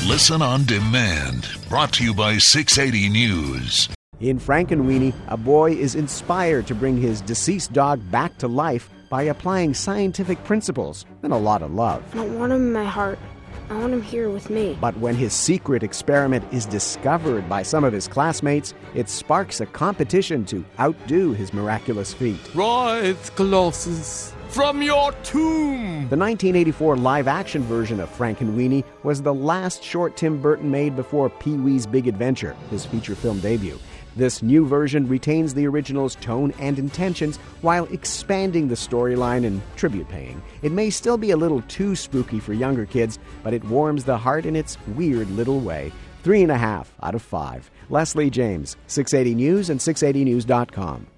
Listen on demand. Brought to you by 680 News. In Frankenweenie, a boy is inspired to bring his deceased dog back to life by applying scientific principles and a lot of love. I don't want him in my heart. I want him here with me. But when his secret experiment is discovered by some of his classmates, it sparks a competition to outdo his miraculous feat. Rise, Colossus, from your tomb! The 1984 live-action version of Frankenweenie was the last short Tim Burton made before Pee-wee's Big Adventure, his feature film debut. This new version retains the original's tone and intentions while expanding the storyline and tribute paying. It may still be a little too spooky for younger kids, but it warms the heart in its weird little way. 3.5 out of 5. Leslie James, 680 News and 680news.com.